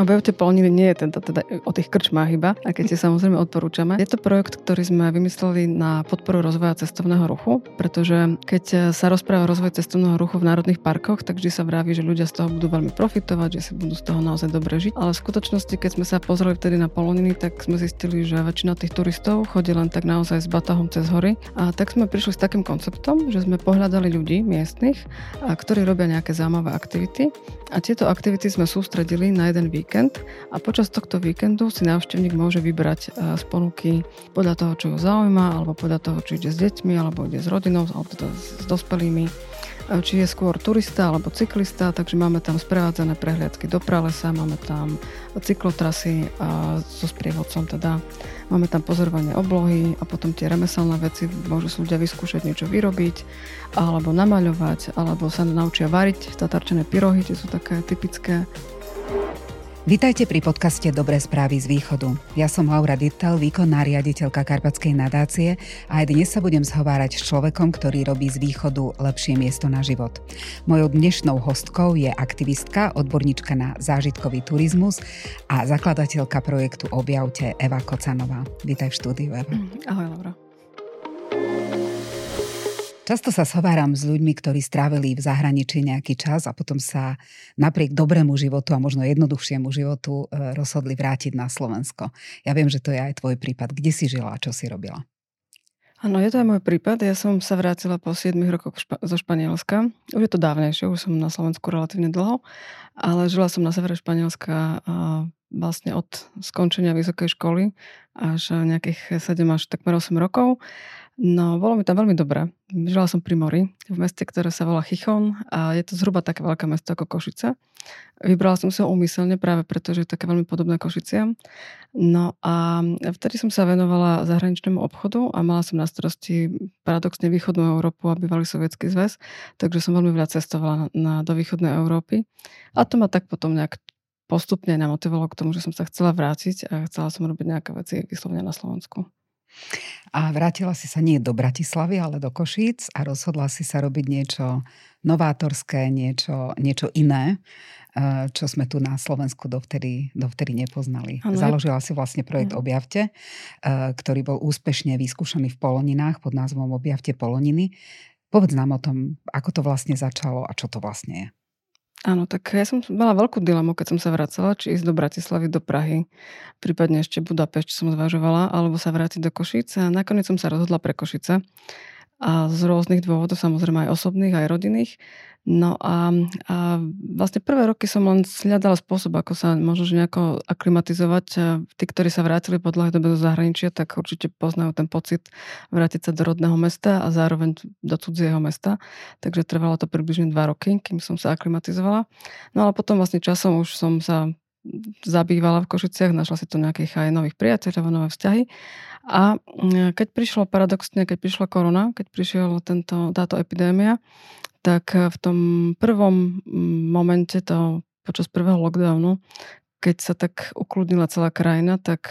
Objavte polniny nie je teda o tých krčmách iba, a keď si samozrejme odporúčame. Je to projekt, ktorý sme vymysleli na podporu rozvoja cestovného ruchu, pretože keď sa rozpráva o rozvoji cestovného ruchu v národných parkoch, tak vždy sa vraví, že ľudia z toho budú veľmi profitovať, že si budú z toho naozaj dobre žiť. Ale v skutočnosti, keď sme sa pozreli vtedy na polniny, tak sme zistili, že väčšina tých turistov chodí len tak naozaj s batahom cez hory. A tak sme prišli s takým konceptom, že sme pohľadali ľudí miestnych, ktorí robia nejaké zaujímavé aktivity. A tieto aktivity sme sústredili na jeden víkend a počas tohto víkendu si návštevník môže vybrať z ponuky podľa toho, čo ho zaujíma, alebo podľa toho, či ide s deťmi, alebo ide s rodinou, alebo teda s dospelými, či je skôr turista alebo cyklista, takže máme tam sprevádzané prehliadky do pralesa, máme tam cyklotrasy so sprievodcom teda. Máme tam pozorovanie oblohy a potom tie remeselné veci, môžu si ľudia vyskúšať niečo vyrobiť, alebo namaľovať, alebo sa naučia variť tatarčené pyrohy, tie sú také typické. Vítajte pri podcaste Dobré správy z východu. Ja som Laura Dittel, výkonná riaditeľka Karpatskej nadácie a aj dnes sa budem zhovárať s človekom, ktorý robí z východu lepšie miesto na život. Mojou dnešnou hostkou je aktivistka, odborníčka na zážitkový turizmus a zakladateľka projektu Objavte Eva Kocanová. Vítaj v štúdiu, Eva. Ahoj, Laura. Často sa zhováram s ľuďmi, ktorí strávili v zahraničí nejaký čas a potom sa napriek dobrému životu a možno jednoduchšiemu životu rozhodli vrátiť na Slovensko. Ja viem, že to je aj tvoj prípad. Kde si žila a čo si robila? Áno, je to aj môj prípad. Ja som sa vrátila po 7 rokoch zo Španielska. Už je to dávnejšie, už som na Slovensku relatívne dlho, ale žila som na severe Španielska vlastne od skončenia vysokej školy až nejakých 7 až takmer 8 rokov. No, bolo mi tam veľmi dobré. Žila som pri mori, v meste, ktoré sa volá Chichón a je to zhruba také veľké mesto ako Košice. Vybrala som sa úmyselne práve preto, že je také veľmi podobné Košiciam. No a vtedy som sa venovala zahraničnému obchodu a mala som na starosti paradoxne východnú Európu a bývalý Sovietsky zväz, takže som veľmi veľa cestovala do východnej Európy. A to ma tak potom nejak postupne namotivovalo k tomu, že som sa chcela vrátiť a chcela som robiť nejaké veci vyslovene na Slovensku. A vrátila si sa nie do Bratislavy, ale do Košíc a rozhodla si sa robiť niečo novátorské, niečo iné, čo sme tu na Slovensku dovtedy nepoznali. Ano. Založila si vlastne projekt Objavte, ktorý bol úspešne vyskúšaný v Poloninách pod názvom Objavte Poloniny. Povedz nám o tom, ako to vlastne začalo a čo to vlastne je. Áno, tak ja som mala veľkú dilemu, keď som sa vracala, či ísť do Bratislavy, do Prahy, prípadne ešte Budapešť som zvažovala, alebo sa vrátiť do Košíc. A nakoniec som sa rozhodla pre Košice. A z rôznych dôvodov, samozrejme aj osobných, aj rodinných. No a vlastne prvé roky som len hľadala spôsob, ako sa možno nejako aklimatizovať. Tí, ktorí sa vrátili po dlhej dobe do zahraničia, tak určite poznajú ten pocit vrátiť sa do rodného mesta a zároveň do cudzieho mesta. Takže trvalo to približne 2 roky, kým som sa aklimatizovala. No ale potom vlastne časom už som sa zabývala v Košiciach, našla si tu nejakých aj nových priateľov, nové vzťahy. A keď prišla korona, keď prišiel táto epidémia, tak v tom prvom momente, počas prvého lockdownu, keď sa tak ukludnila celá krajina, tak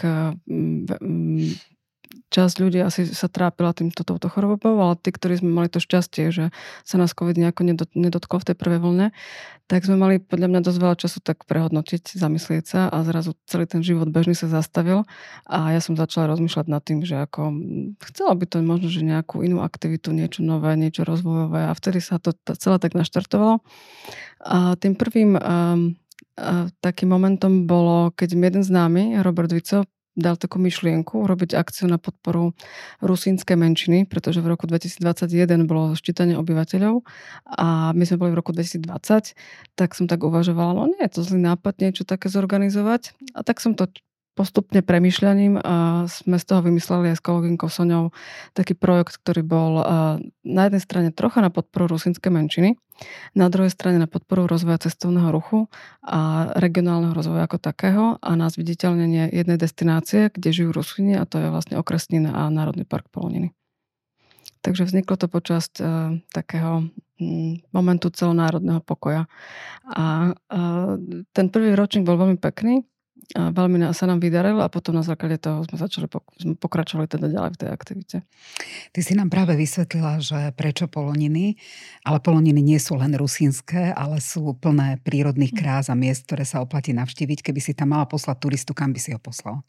časť ľudí asi sa trápila touto chorobou, ale tí, ktorí sme mali to šťastie, že sa nás COVID nejako nedotkol v tej prvej vlne, tak sme mali podľa mňa dosť veľa času tak prehodnotiť, zamyslieť sa a zrazu celý ten život bežný sa zastavil a ja som začala rozmýšľať nad tým, že ako chcela by to možno, že nejakú inú aktivitu, niečo nové, niečo rozvojové a vtedy sa to celé tak naštartovalo. A tým prvým takým momentom bolo, keď mi jeden známy, Robert Vico, dal takú myšlienku robiť akciu na podporu rusínskej menšiny, pretože v roku 2021 bolo ščítanie obyvateľov a my sme boli v roku 2020, tak som tak uvažovala, no nie je to zlý nápad niečo také zorganizovať a tak som to postupne premýšľaním a sme z toho vymysleli aj s kolegyňkou Soňou taký projekt, ktorý bol na jednej strane trocha na podporu rusínskej menšiny, na druhej strane na podporu rozvoja cestovného ruchu a regionálneho rozvoja ako takého a na zviditeľnenie jednej destinácie, kde žijú Rusíni a to je vlastne okresnina a Národný park Poloniny. Takže vzniklo to počas takého momentu celonárodného pokoja. A ten prvý ročník bol veľmi pekný. veľmi sa nám vydarilo a potom na základe toho sme pokračovali teda ďalej v tej aktivite. Ty si nám práve vysvetlila, že prečo Poloniny, ale Poloniny nie sú len rusínske, ale sú plné prírodných krás a miest, ktoré sa oplatí navštíviť. Keby si tam mala poslať turistu, kam by si ho poslal?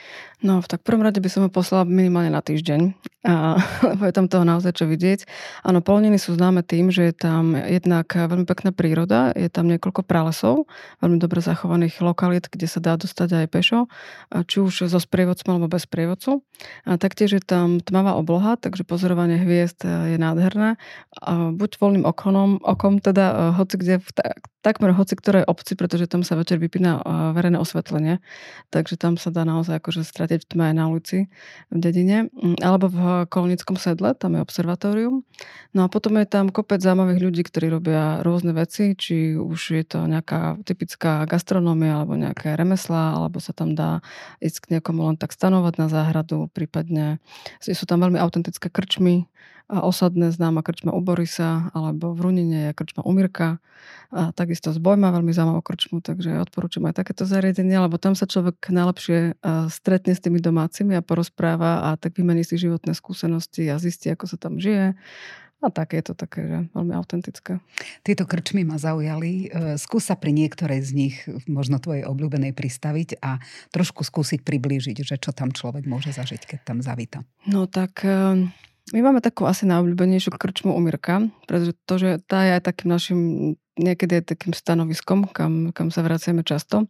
No, tak v prvom rade by som ho poslala minimálne na týždeň, lebo je tam toho naozaj čo vidieť. Áno, Poloniny sú známe tým, že je tam jednak veľmi pekná príroda, je tam niekoľko pralesov, veľmi dobre zachovaných lokalít, kde sa dá dostať aj pešo, či už so sprievodcom alebo bez sprievodcu. A taktiež je tam tmavá obloha, takže pozorovanie hviezd je nádherné. Buď voľným okom teda hoci kde takmer hoci ktorej obci, pretože tam sa večer vypína verejné osvetlenie, takže tam sa dá naozaj akože stratiť v tme aj na ulici v dedine. Alebo v Kolnickom sedle, tam je observatórium. No a potom je tam kopec zaujímavých ľudí, ktorí robia rôzne veci, či už je to nejaká typická gastronómia, alebo nejaké remeslá, alebo sa tam dá ísť k niekomu len tak stanovať na záhradu, prípadne sú tam veľmi autentické krčmy, a osadné známa krčma u Borisa, alebo v Runine je krčma u Mirka. A takisto Zboj má veľmi zaujímavú krčmu, takže odporúčam aj takéto zariadenie, lebo tam sa človek najlepšie stretne s tými domácimi a porozpráva a tak vymení si životné skúsenosti a zistí, ako sa tam žije. A tak je to také, že veľmi autentické. Tieto krčmy ma zaujali. Skús sa pri niektorej z nich, možno tvojej obľúbenej, pristaviť a trošku skúsiť priblížiť, že čo tam človek môže zažiť, keď tam zavíta. No tak my máme takú asi najobľúbenejšiu krčmu u Mirka, pretože to, že tá je aj takým našim, niekedy aj takým stanoviskom, kam sa vraciame často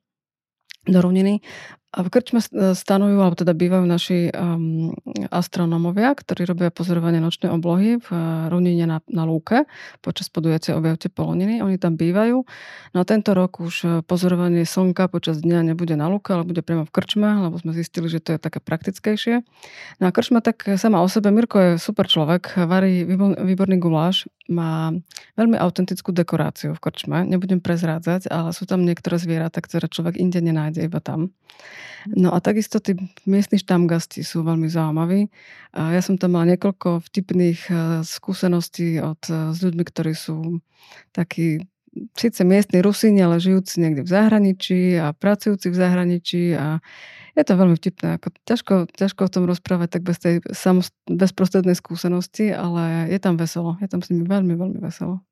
do Runiny. A v krčme stanujú, alebo teda bývajú naši astronómovia, ktorí robia pozorovanie nočnej oblohy v Runine na lúke počas podujatia Objavte Poloniny. Oni tam bývajú. No a tento rok už pozorovanie slnka počas dňa nebude na lúke, ale bude priamo v krčme, lebo sme zistili, že to je také praktickejšie. No a krčma tak sama o sebe, Mirko je super človek, varí výborný guláš, má veľmi autentickú dekoráciu v krčme. Nebudem prezrádzať, ale sú tam niektoré zvieratá, ktoré človek inde nenájde, iba tam. No a takisto tí miestni štamgasti sú veľmi zaujímaví. Ja som tam mala niekoľko vtipných skúseností s ľuďmi, ktorí sú takí síce miestni Rusíni, ale žijúci niekde v zahraničí a pracujúci v zahraničí a je to veľmi vtipné. Ťažko o tom rozprávať tak bez tej bezprostrednej skúsenosti, ale je tam veselo. Je tam s nimi veľmi, veľmi veselo.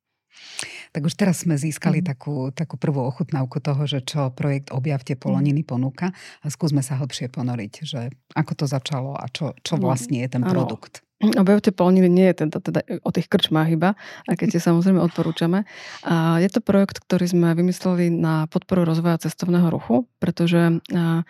Tak už teraz sme získali takú prvú ochutnávku toho, že čo projekt Objavte Poloniny ponúka a skúsme sa hlbšie ponoriť, že ako to začalo a čo vlastne je ten produkt. Objavte Poloniny nie je teda o tých krčmách iba, a keď tie samozrejme odporúčame. A je to projekt, ktorý sme vymysleli na podporu rozvoja cestovného ruchu, pretože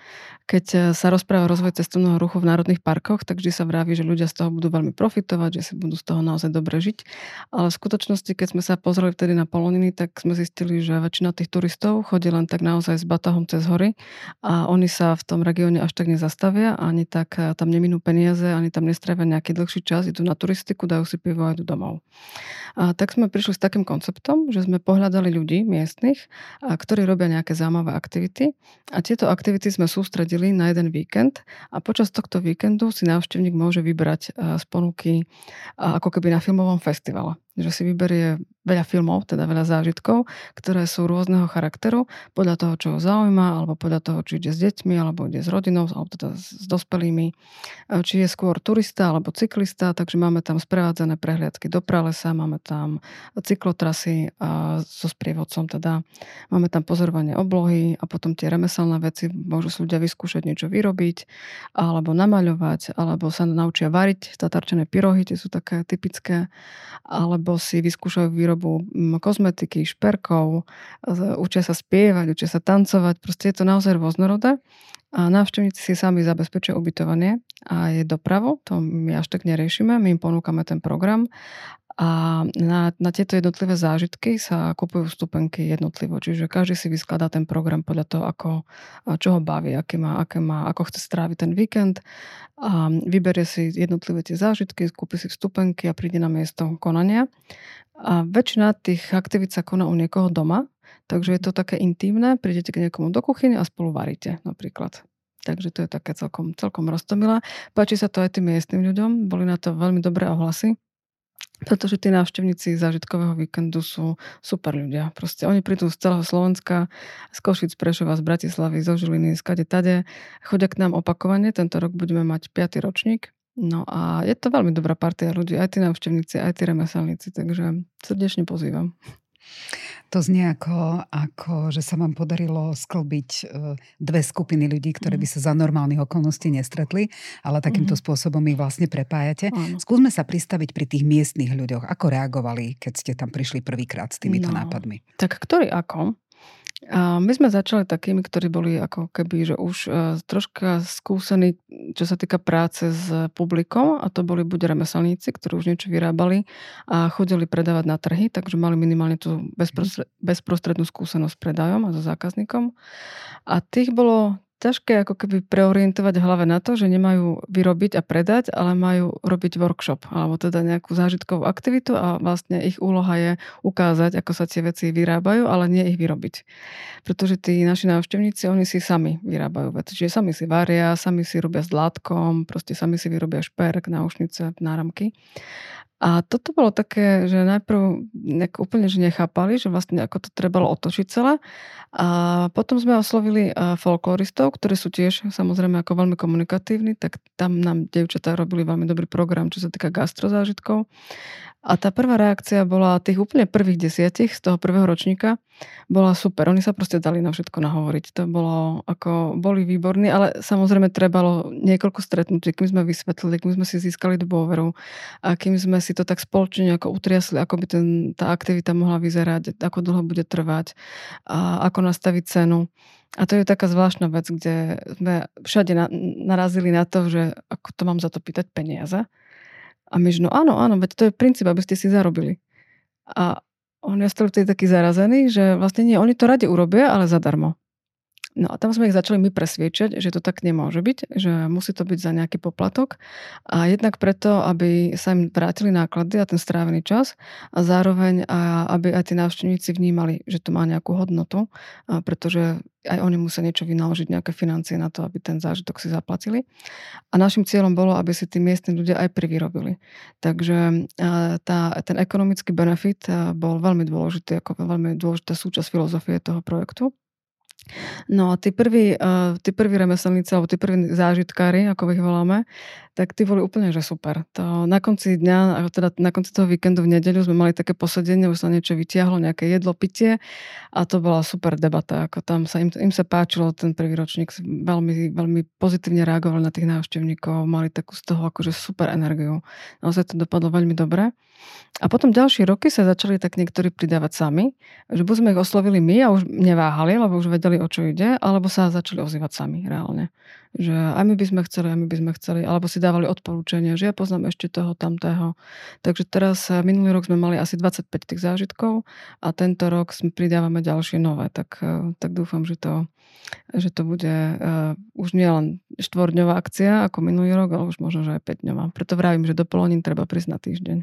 keď sa rozpráva o rozvoji cestovného ruchu v národných parkoch, tak vždy sa vraví, že ľudia z toho budú veľmi profitovať, že si budú z toho naozaj dobre žiť. Ale v skutočnosti, keď sme sa pozreli vtedy na Poloniny, tak sme zistili, že väčšina tých turistov chodí len tak naozaj s batahom cez hory a oni sa v tom regióne až tak nezastavia, ani tak tam neminú peniaze, ani tam nestrávia nejaký dlhší čas, idú na turistiku, dajú si pivo a idú domov. A tak sme prišli s takým konceptom, že sme pohľadali ľudí miestnych, ktorí robia nejaké zaujímavé aktivity a tieto aktivity sme sústredili na jeden víkend a počas tohto víkendu si návštevník môže vybrať z ponuky ako keby na filmovom festivale. Že si vyberie veľa filmov, teda veľa zážitkov, ktoré sú rôzneho charakteru, podľa toho, čo ho zaujíma, alebo podľa toho, či ide s deťmi, alebo ide s rodinou, alebo teda s dospelými, či je skôr turista, alebo cyklista, takže máme tam sprevádzané prehliadky do pralesa, máme tam cyklotrasy so sprievodcom, teda máme tam pozorovanie oblohy a potom tie remeselné veci, môžu si ľudia vyskúšať niečo vyrobiť, alebo namaľovať, alebo sa naučia variť tatarčené pyrohy, tie sú také typické, alebo si vyskúšajú výrobu kozmetiky, šperkov, učia sa spievať, učia sa tancovať, proste je to naozaj rôznorodé. A návštevníci si sami zabezpečia ubytovanie a je dopravu, to my až tak neriešime, my im ponúkame ten program a na tieto jednotlivé zážitky sa kupujú vstupenky jednotlivo, čiže každý si vyskladá ten program podľa toho, čo ho baví, ako chce stráviť ten víkend a vyberie si jednotlivé tie zážitky, kúpi si vstupenky a príde na miesto konania. A väčšina tých aktivít sa koná u niekoho doma, takže je to také intímne, prídete k niekomu do kuchyne a spolu varíte napríklad. Takže to je také celkom roztomilé. Páči sa to aj tým miestnym ľuďom, boli na to veľmi dobré ohlasy. Pretože tí návštevníci zážitkového víkendu sú super ľudia. Proste oni prídu z celého Slovenska, z Košic, Prešova, z Bratislavy, zo Žiliny, skade tade. Chodia k nám opakovane. Tento rok budeme mať 5. ročník. No a je to veľmi dobrá partia ľudí. Aj tí návštevníci, aj tí remeselníci. Takže srdečne pozývam. To znie ako, že sa vám podarilo sklbiť dve skupiny ľudí, ktoré by sa za normálnych okolností nestretli, ale takýmto spôsobom ich vlastne prepájate. Skúsme sa pristaviť pri tých miestnych ľuďoch. Ako reagovali, keď ste tam prišli prvýkrát s týmito nápadmi? Tak ktorý ako? A my sme začali takými, ktorí boli ako keby, že už troška skúsení, čo sa týka práce s publikom, a to boli buď remeselníci, ktorí už niečo vyrábali a chodili predávať na trhy, takže mali minimálne tú bezprostrednú skúsenosť s predajom a so zákazníkom. A tých bolo ťažké ako keby preorientovať v hlave na to, že nemajú vyrobiť a predať, ale majú robiť workshop, alebo teda nejakú zážitkovú aktivitu a vlastne ich úloha je ukázať, ako sa tie veci vyrábajú, ale nie ich vyrobiť. Pretože tí naši návštevníci, oni si sami vyrábajú veci. Čiže sami si varia, sami si robia s dlátkom, proste sami si vyrobia šperk, náušnice, náramky. A toto bolo také, že najprv úplne že nechápali, že vlastne ako to trebalo otočiť celé. A potom sme oslovili folkloristov, ktorí sú tiež samozrejme ako veľmi komunikatívni, tak tam nám dievčatá robili veľmi dobrý program, čo sa týka gastrozážitkov. A tá prvá reakcia bola tých úplne prvých 10 z toho prvého ročníka bola super. Oni sa proste dali na všetko nahovoriť. To bolo boli výborní, ale samozrejme trebalo niekoľko stretnutí, kým sme vysvetlili, kým sme si získali dôveru a kým sme si to tak spoločne ako utriasli, ako by tá aktivita mohla vyzerať, ako dlho bude trvať a ako nastaviť cenu. A to je taká zvláštna vec, kde sme všade narazili na to, že ako to mám za to pýtať peniaze. A my, že no áno, veď to je princíp, aby ste si zarobili. A oni ostali vtedy takí zarazení, že vlastne nie, oni to radi urobia, ale zadarmo. No a tam sme ich začali my presviečať, že to tak nemôže byť, že musí to byť za nejaký poplatok. A jednak preto, aby sa im vrátili náklady a ten strávený čas a zároveň, aby aj tí návštevníci vnímali, že to má nejakú hodnotu, pretože aj oni musia niečo vynaložiť, nejaké financie na to, aby ten zážitok si zaplatili. A našim cieľom bolo, aby si tí miestni ľudia aj privyrobili. Takže ten ekonomický benefit bol veľmi dôležitý, ako veľmi dôležitá súčasť filozofie toho projektu. No a tí prví remeselníci, alebo tí prví zážitkári, ako ich voláme, tak tí boli úplne, že super. To na konci dňa, teda na konci toho víkendu v nedeľu sme mali také posedenie, už sa niečo vytiahlo, nejaké jedlo, pitie a to bola super debata. Ako tam im sa páčilo ten prvý ročník, veľmi, veľmi pozitívne reagovali na tých návštevníkov, mali takú z toho akože super energiu. Naozaj to dopadlo veľmi dobre. A potom ďalšie roky sa začali tak niektorí pridávať sami, že buď sme ich oslovili my a už neváhali, lebo už vedeli, o čo ide, alebo sa začali ozývať sami reálne. Že aj my by sme chceli, alebo si dávali odporúčania, že ja poznám ešte toho, tamtého. Takže teraz minulý rok sme mali asi 25 tých zážitkov a tento rok pridávame ďalšie nové. Tak dúfam, že to bude už nie len 4-dňová akcia ako minulý rok, ale už možno, že aj 5-dňová. Preto vravím, že do Polonín treba prísť na týždeň.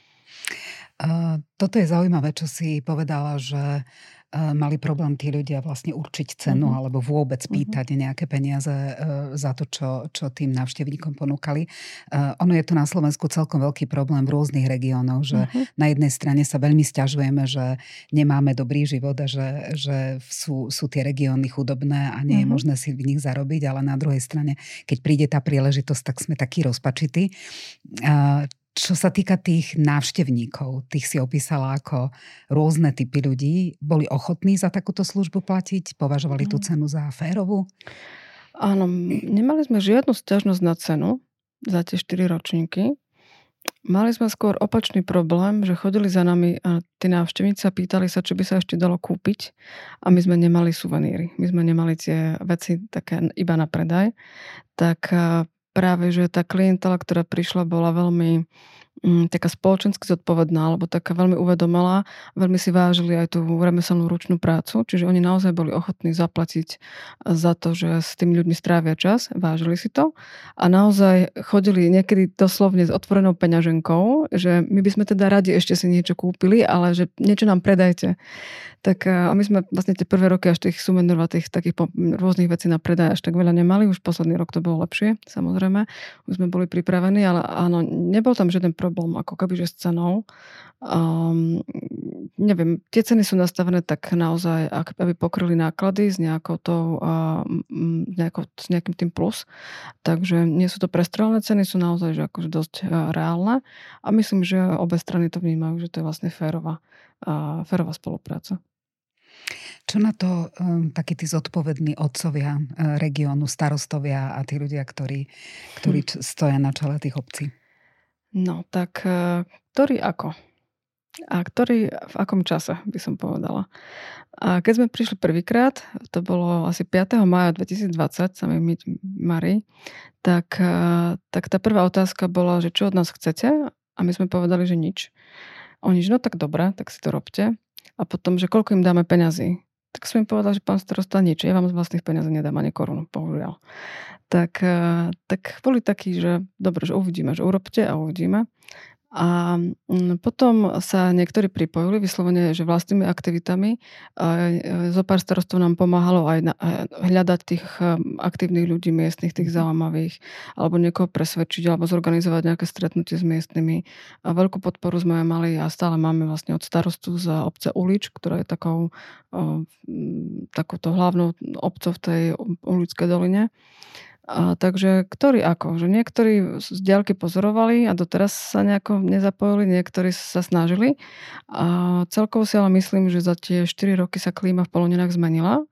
Toto je zaujímavé, čo si povedala, že mali problém tí ľudia vlastne určiť cenu alebo vôbec pýtať nejaké peniaze za to, čo tým návštevníkom ponúkali. Ono je tu na Slovensku celkom veľký problém v rôznych regiónoch, že na jednej strane sa veľmi sťažujeme, že nemáme dobrý život a že sú tie regióny chudobné a nie je možné si v nich zarobiť, ale na druhej strane, keď príde tá príležitosť, tak sme takí rozpačití. Čo sa týka tých návštevníkov, tých si opísala ako rôzne typy ľudí, boli ochotní za takúto službu platiť? Považovali tú cenu za férovú? Áno, nemali sme žiadnu sťažnosť na cenu za tie 4 ročníky. Mali sme skôr opačný problém, že chodili za nami tí návštevníci a pýtali sa, čo by sa ešte dalo kúpiť a my sme nemali suveníry. My sme nemali tie veci také iba na predaj. Tak práve, že tá klientela, ktorá prišla, bola veľmi taká spoločensky zodpovedná, alebo taká veľmi uvedomelá. Veľmi si vážili aj tú remeselnú ručnú prácu, čiže oni naozaj boli ochotní zaplatiť za to, že s tými ľuďmi strávia čas, vážili si to a naozaj chodili niekedy doslovne s otvorenou peňaženkou, že my by sme teda radi ešte si niečo kúpili, ale že niečo nám predajte. Tak a my sme vlastne tie prvé roky až tých suvenírov a tých takých rôznych vecí na predaj až tak veľa nemali. Už posledný rok to bolo lepšie, samozrejme. Už sme boli pripravení, ale áno, nebol tam žiaden problém, ako keby, že s cenou. Neviem, tie ceny sú nastavené tak naozaj, aby pokryli náklady s s nejakým tým plus. Takže nie sú to prestrelené ceny, sú naozaj že akože dosť reálne. A myslím, že obe strany to vnímajú, že to je vlastne férová spolupráca. Čo na to takí tí zodpovední otcovia regiónu, starostovia a tí ľudia, ktorí stoja na čele tých obcí? No, tak ktorý ako? A ktorý v akom čase, by som povedala. A keď sme prišli prvýkrát, to bolo asi 5. mája 2020, sa mi marí, tak tá prvá otázka bola, že čo od nás chcete? A my sme povedali, že nič. Oni, že no tak dobre, tak si to robte. A potom, že koľko im dáme peňazí. Tak som im povedal, že pán starosta, nič. Ja vám z vlastných peňazí nedám ani korunu, bohužiaľ. Tak boli takí, že dobre, že uvidíme, že urobte a uvidíme. A potom sa niektorí pripojili vyslovene, že vlastnými aktivitami. Zopár starostov nám pomáhalo aj hľadať tých aktívnych ľudí miestnych, tých zaujímavých, alebo niekoho presvedčiť, alebo zorganizovať nejaké stretnutie s miestnymi. A veľkú podporu sme mali a stále máme vlastne od starostu z obce Ulič, ktorá je takouto hlavnou obcov v tej Uličskej doline. Takže ktorí ako? Že niektorí z diaľky pozorovali a doteraz sa nejako nezapojili, niektorí sa snažili. A celkovo si ale myslím, že za tie 4 roky sa klíma v Poloninách zmenila.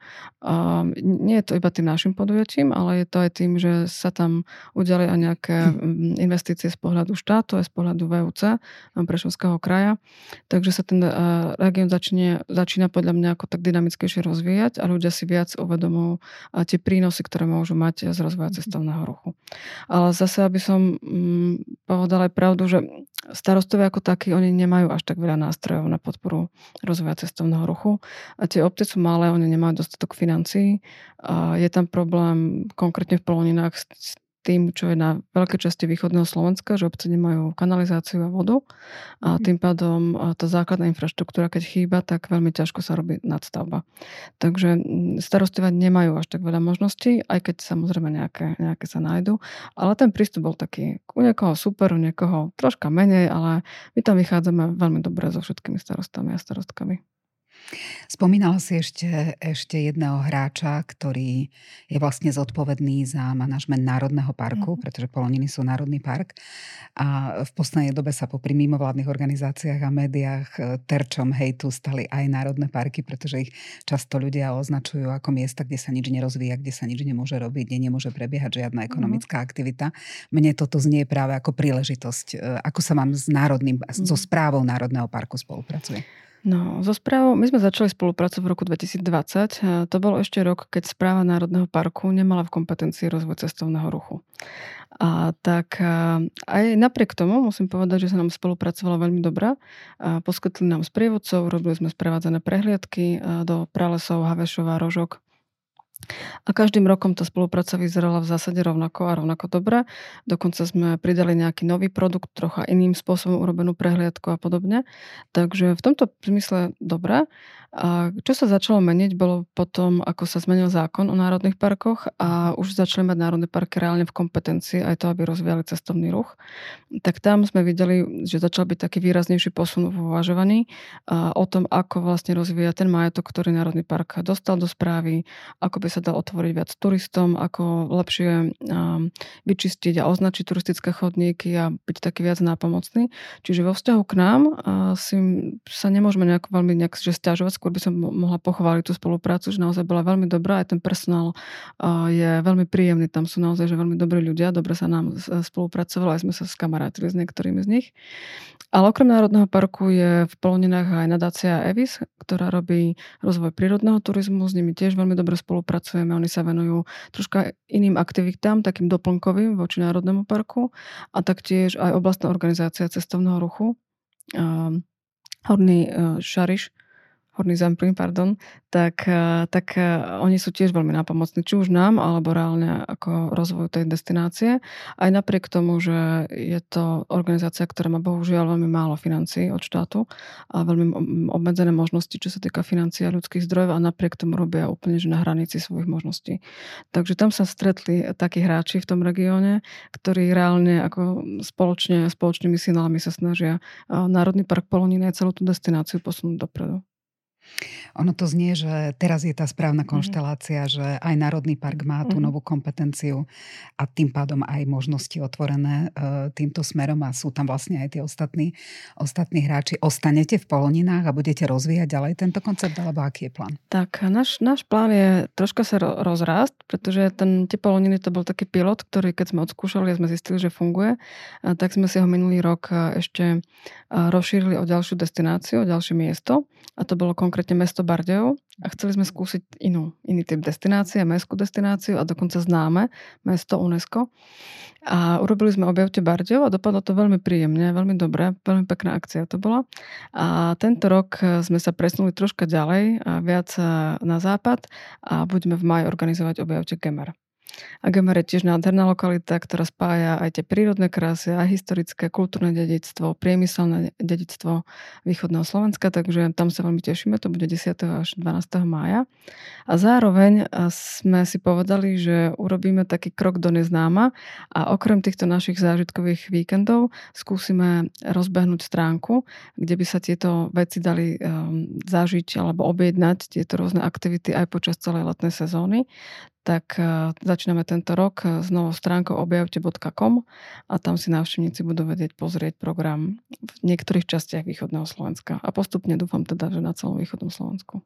Nie je to iba tým našim podujatím, ale je to aj tým, že sa tam udiali aj nejaké investície z pohľadu štátu aj z pohľadu VUC Prešovského kraja. Takže sa ten región začína podľa mňa ako tak dynamickejšie rozvíjať a ľudia si viac uvedomujú tie prínosy, ktoré môžu mať z rozvoja cestovného ruchu. Ale zase, aby som povedala aj pravdu, že starostovia ako takí, oni nemajú až tak veľa nástrojov na podporu rozvoja cestovného ruchu. A tie obce sú malé, oni nemajú dostatok financií. A je tam problém konkrétne v Poloninách s tým, čo je na veľkej časti východného Slovenska, že obce nemajú kanalizáciu a vodu. A tým pádom tá základná infraštruktúra, keď chýba, tak veľmi ťažko sa robí nadstavba. Takže starostovia nemajú až tak veľa možností, aj keď samozrejme nejaké sa nájdu. Ale ten prístup bol taký u niekoho super, u niekoho troška menej, ale my tam vychádzame veľmi dobre so všetkými starostami a starostkami. Spomínala si ešte jedného hráča, ktorý je vlastne zodpovedný za manažment Národného parku, pretože Poloniny sú Národný park. A v poslednej dobe sa popri mimovládnych organizáciách a médiách terčom hejtu stali aj národné parky, pretože ich často ľudia označujú ako miesta, kde sa nič nerozvíja, kde sa nič nemôže robiť, kde nemôže prebiehať žiadna ekonomická aktivita. Mne toto znie práve ako príležitosť. Ako sa vám so správou Národného parku spolupracuje? No, so správou, my sme začali spolupracovať v roku 2020. To bol ešte rok, keď správa Národného parku nemala v kompetencii rozvoj cestovného ruchu. A tak aj napriek tomu musím povedať, že sa nám spolupracovalo veľmi dobre. Poskytli nám sprievodcov, robili sme sprevádzané prehliadky do pralesov, Havešova, Rožok. A každým rokom tá spolupráca vyzerala v zásade rovnako a rovnako dobre. Dokonca sme pridali nejaký nový produkt, trocha iným spôsobom urobenú prehliadku a podobne. Takže v tomto zmysle dobre. A čo sa začalo meniť, bolo potom, ako sa zmenil zákon o národných parkoch a už začali mať národné parky reálne v kompetencii aj to, aby rozvíjali cestovný ruch. Tak tam sme videli, že začal byť taký výraznejší posun v uvažovaní o tom, ako vlastne rozvíja ten majetok, ktorý Národný park dostal do správy, ako by sa dal otvoriť viac turistom, ako lepšie vyčistiť a označiť turistické chodníky a byť taký viac nápomocný. Čiže vo vzťahu k nám sa nemôžeme veľmi sťažovať, skôr by som mohla pochváliť tú spoluprácu, že naozaj bola veľmi dobrá, aj ten personál je veľmi príjemný, tam sú naozaj že veľmi dobrí ľudia, dobre sa nám spolupracovalo, aj sme sa skamarátili s niektorými z nich. Ale okrem Národného parku je v Poloninách aj nadácia EVIS, ktorá robí rozvoj prírodného turizmu, s nimi tiež veľmi dobre spolupracujeme, oni sa venujú troška iným aktivitám, takým doplnkovým voči Národnému parku a taktiež aj oblastná organizácia cestovného ruchu Horný Horný Zemplín, pardon, tak oni sú tiež veľmi nápomocní, či už nám, alebo reálne ako rozvoju tej destinácie. Aj napriek tomu, že je to organizácia, ktorá má bohužiaľ veľmi málo financií od štátu a veľmi obmedzené možnosti, čo sa týka financií a ľudských zdrojov, a napriek tomu robia úplne že na hranici svojich možností. Takže tam sa stretli takí hráči v tom regióne, ktorí reálne ako spoločnými silami sa snažia Národný park Polonina a celú tú destináciu posunúť dopredu. Ono to znie, že teraz je tá správna konštelácia, že aj Národný park má tú novú kompetenciu a tým pádom aj možnosti otvorené týmto smerom a sú tam vlastne aj tie ostatní hráči. Ostanete v Poloninách a budete rozvíjať ďalej tento koncept, alebo aký je plán? Tak náš plán je troška sa rozrásť, pretože tie Poloniny to bol taký pilot, ktorý keď sme odskúšali a sme zistili, že funguje, tak sme si ho minulý rok ešte rozšírili o ďalšiu destináciu, o ďalšie miesto, a to bolo konkrétne mesto Bardejov, a chceli sme skúsiť iný typ destinácie, mestskú destináciu a dokonca známe mesto UNESCO. A urobili sme Objavte Bardejov a dopadlo to veľmi príjemne, veľmi dobre, veľmi pekná akcia to bola. A tento rok sme sa presunuli troška ďalej, viac na západ, a budeme v máji organizovať Objavte Gemer. A Gemer je tiež nádherná lokalita, ktorá spája aj tie prírodné krásy, aj historické, kultúrne dedičstvo, priemyselné dedičstvo východného Slovenska, takže tam sa veľmi tešíme, to bude 10. až 12. mája. A zároveň sme si povedali, že urobíme taký krok do neznáma a okrem týchto našich zážitkových víkendov skúsime rozbehnúť stránku, kde by sa tieto veci dali zažiť alebo objednať, tieto rôzne aktivity aj počas celej letnej sezóny. Tak začíname tento rok s novou stránkou objavte.com a tam si návštevníci budú vedieť pozrieť program v niektorých častiach východného Slovenska. A postupne dúfam teda, že na celom východnom Slovensku.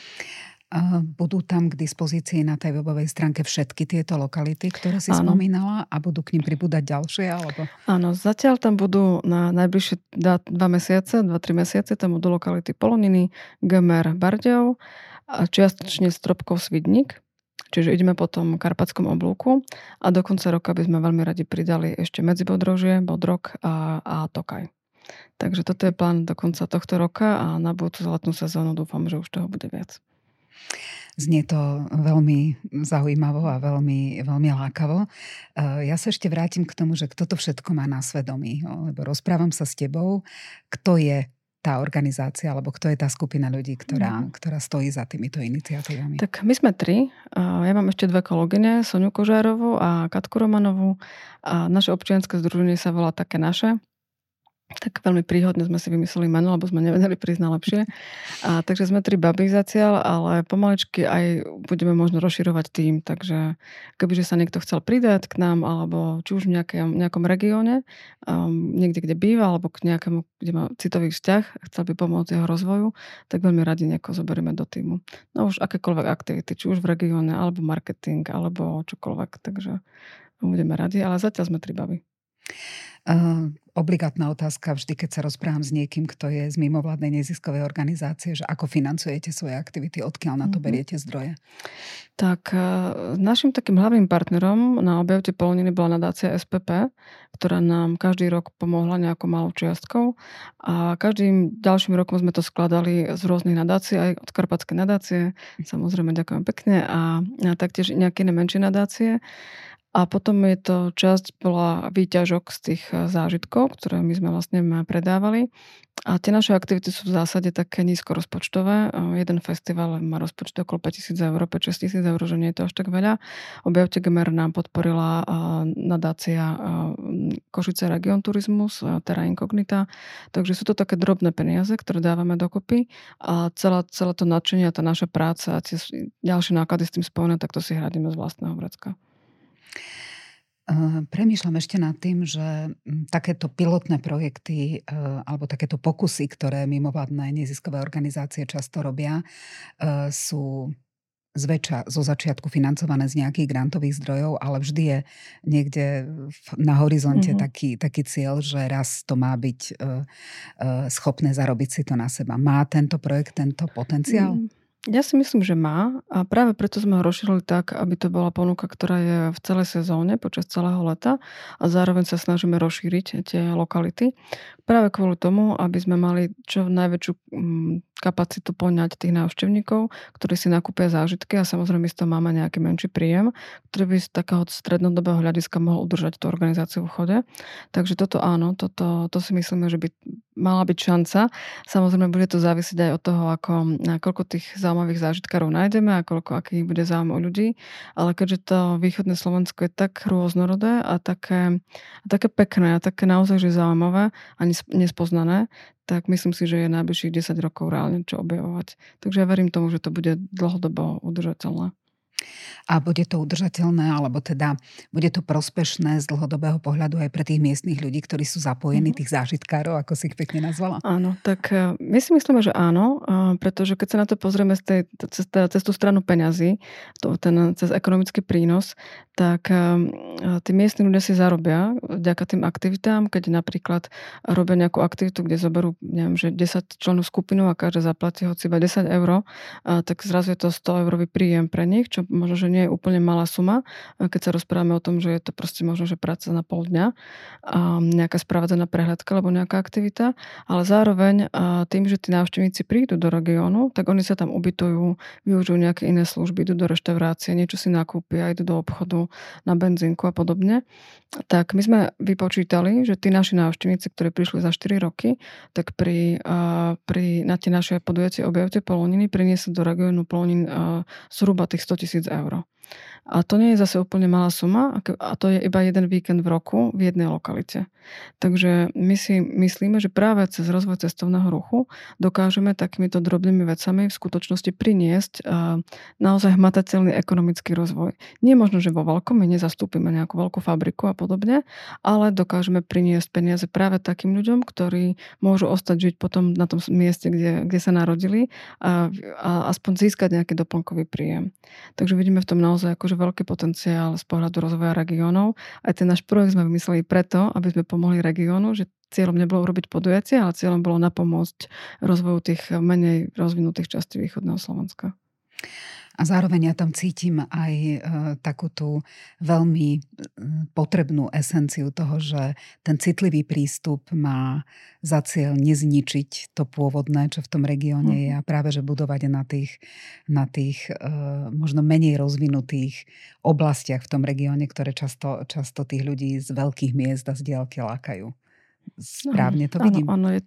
Budú tam k dispozícii na tej webovej stránke všetky tieto lokality, ktoré si spomínala, a budú k nim pribúdať ďalšie? Alebo... Áno, zatiaľ tam budú na najbližšie 2-3 mesiace, tam budú lokality Poloniny, Gemer, Bardejov a čiastočne Stropkov, Svidník. Čiže ideme po tom karpatskom oblúku a do konca roka by sme veľmi radi pridali ešte Medzibodrožie, Bodrog a Tokaj. Takže toto je plán do konca tohto roka a na budúcu letnú sezónu dúfam, že už toho bude viac. Znie to veľmi zaujímavo a veľmi, veľmi lákavo. Ja sa ešte vrátim k tomu, že kto to všetko má na svedomí. Lebo rozprávam sa s tebou, kto je tá organizácia, alebo kto je tá skupina ľudí, ktorá stojí za týmito iniciatívami? Tak my sme 3. Ja mám ešte 2 kolegyne, Soniu Kožárovú a Katku Romanovú. A naše občianske združenie sa volá Také naše. Tak veľmi príhodne sme si vymysleli meno, lebo sme nevedeli prísť najlepšie. Takže sme 3 baby zatiaľ, ale pomaličky aj budeme možno rozširovať tým. Takže kebyže sa niekto chcel pridať k nám, alebo či už v nejakom regióne, niekde, kde býva, alebo k nejakému, kde má citový vzťah a chcel by pomôcť jeho rozvoju, tak veľmi radi niekoho zoberieme do týmu. No už akékoľvek aktivity, či už v regióne, alebo marketing, alebo čokoľvek. Takže budeme radi, ale zatiaľ sme 3 baby. Obligátna otázka vždy, keď sa rozprávam s niekým, kto je z mimovládnej neziskovej organizácie, že ako financujete svoje aktivity, odkiaľ na to beriete zdroje? Tak našim takým hlavným partnerom na Objavte Poloniny bola nadácia SPP, ktorá nám každý rok pomohla nejakou malou čiastkou a každým ďalším rokom sme to skladali z rôznych nadácií, aj od Karpatskej nadácie, samozrejme ďakujem pekne, a taktiež nejaké menšie nadácie. A potom je to bola výťažok z tých zážitkov, ktoré my sme vlastne predávali. A tie naše aktivity sú v zásade také nízkorozpočtové. Jeden festival má rozpočet okolo 5 000 eur, 5-6 000 eur, že nie je to až tak veľa. Objavte Gemer nám podporila nadácia Košice Region Turizmus, Terra Incognita. Takže sú to také drobné peniaze, ktoré dávame dokopy. A celé to nadšenie, tá naša práca a tie ďalšie náklady s tým spojené, tak to si hradíme z vlastného vrecka. Premýšľam ešte nad tým, že takéto pilotné projekty alebo takéto pokusy, ktoré mimovládne neziskové organizácie často robia, sú zväčša zo začiatku financované z nejakých grantových zdrojov, ale vždy je niekde na horizonte taký cieľ, že raz to má byť schopné zarobiť si to na seba. Má tento projekt tento potenciál? Ja si myslím, že má a práve preto sme ho rozšírili tak, aby to bola ponuka, ktorá je v celej sezóne, počas celého leta a zároveň sa snažíme rozšíriť tie lokality. Práve kvôli tomu, aby sme mali čo najväčšiu kapacitu poňať tých návštevníkov, ktorí si nakúpia zážitky a samozrejme z toho máme nejaký menší príjem, ktorý by z takého strednodobého hľadiska mohol udržať tú organizáciu v chode. Takže toto áno, to si myslíme, že by mala byť šanca. Samozrejme bude to závisieť aj od toho, koľko tých zaujímavých zážitkárov nájdeme a aký bude záujem o ľudí. Ale keďže to východné Slovensko je tak rôznorodé a také pekné a také naozaj že zaujímavé a nespoznané, tak myslím si, že je najbližších 10 rokov reálne čo objavovať. Takže ja verím tomu, že to bude dlhodobo udržateľné. A bude to udržateľné, alebo teda bude to prospešné z dlhodobého pohľadu aj pre tých miestnych ľudí, ktorí sú zapojení, tých zážitkárov, ako si ich pekne nazvala? Áno, tak my si myslíme, že áno, pretože keď sa na to pozrieme cez tú stranu peňazí, cez ekonomický prínos, tak tí miestni ľudia si zarobia vďaka tým aktivitám, keď napríklad robia nejakú aktivitu, kde zoberú, neviem, že 10 členov skupinu a každý zaplatí hoci iba 10 eur, tak zrazu je to 100 eurový príjem pre nich, čo možno, že nie je úplne malá suma, keď sa rozprávame o tom, že je to proste možno, že práca na pol dňa, nejaká správadzená prehľadka alebo nejaká aktivita, ale zároveň tým, že tí návštevníci prídu do regiónu, tak oni sa tam ubytujú, využijú nejaké iné služby, idú do reštaurácie, niečo si nakúpia, idú do obchodu na benzínku a podobne. Tak my sme vypočítali, že tí naši návštevníci, ktorí prišli za 4 roky, tak na tie naše podujacie Objavte Poloniny priniesli do regiónu Polonín zhruba tých 100 000 eur. A to nie je zase úplne malá suma a to je iba jeden víkend v roku v jednej lokalite. Takže my si myslíme, že práve cez rozvoj cestovného ruchu dokážeme takýmito drobnými vecami v skutočnosti priniesť naozaj hmatateľný ekonomický rozvoj. Nie možno, že vo veľkom, my nezastúpime nejakú veľkú fabriku a podobne, ale dokážeme priniesť peniaze práve takým ľuďom, ktorí môžu ostať žiť potom na tom mieste, kde sa narodili a aspoň získať nejaký doplnkový príjem. Takže vidíme v tom naozaj akože veľký potenciál z pohľadu rozvoja regiónov. Aj ten náš projekt sme vymysleli preto, aby sme pomohli regiónu, že cieľom nebolo urobiť podujatie, ale cieľom bolo napomôcť rozvoju tých menej rozvinutých častí východného Slovenska. A zároveň ja tam cítim aj takú tú veľmi potrebnú esenciu toho, že ten citlivý prístup má za cieľ nezničiť to pôvodné, čo v tom regióne je, a práve že budovať na tých možno menej rozvinutých oblastiach v tom regióne, ktoré často tých ľudí z veľkých miest a z diaľky lákajú. Správne to vidím? Áno, je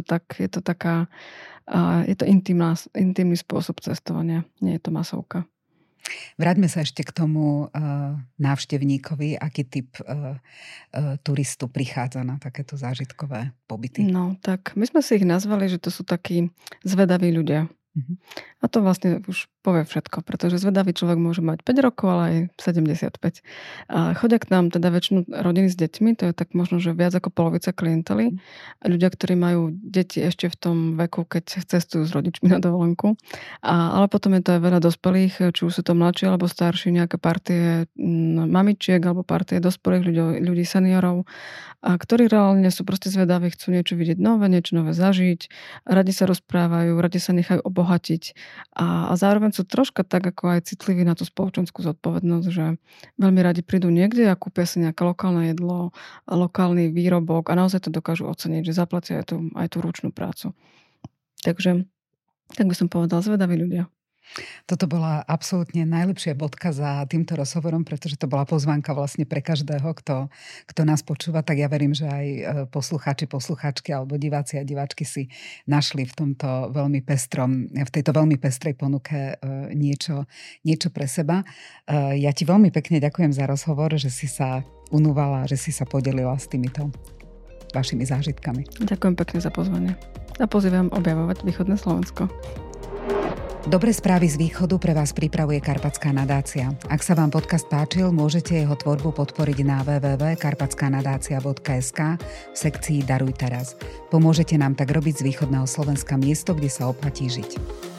to intimný spôsob cestovania. Nie je to masovka. Vráťme sa ešte k tomu návštevníkovi. Aký typ turistu prichádza na takéto zážitkové pobyty? No, tak my sme si ich nazvali, že to sú takí zvedaví ľudia. A to vlastne už povie všetko, pretože zvedavý človek môže mať 5 rokov, ale aj 75. A chodia k nám teda väčšinu rodiny s deťmi, to je tak možno, že viac ako polovica klientely. A ľudia, ktorí majú deti ešte v tom veku, keď cestujú s rodičmi na dovolenku. Ale potom je to aj veľa dospelých, či už sú to mladší alebo starší, nejaké partie mamičiek alebo partie dospelých ľudí seniorov, ktorí reálne sú proste zvedaví, chcú niečo vidieť nové, niečo nové zažiť, radi sa rozprávajú, radi sa nechajú obohatiť a zároveň sú troška tak ako aj citliví na tú spoločenskú zodpovednosť, že veľmi radi prídu niekde a kúpia si nejaké lokálne jedlo, lokálny výrobok a naozaj to dokážu oceniť, že zaplatia aj tú ručnú prácu. Takže, tak by som povedal, zvedaví ľudia. Toto bola absolútne najlepšia bodka za týmto rozhovorom, pretože to bola pozvánka vlastne pre každého, kto nás počúva. Tak ja verím, že aj poslucháči, poslucháčky alebo diváci a diváčky si našli v tejto veľmi pestrej ponuke niečo pre seba. Ja ti veľmi pekne ďakujem za rozhovor, že si sa unúvala, že si sa podelila s týmito vašimi zážitkami. Ďakujem pekne za pozvanie. A pozývam objavovať východné Slovensko. Dobré správy z východu pre vás pripravuje Karpatská nadácia. Ak sa vám podcast páčil, môžete jeho tvorbu podporiť na www.karpatskanadácia.sk v sekcii Daruj teraz. Pomôžete nám tak robiť z východného Slovenska miesto, kde sa oplatí žiť.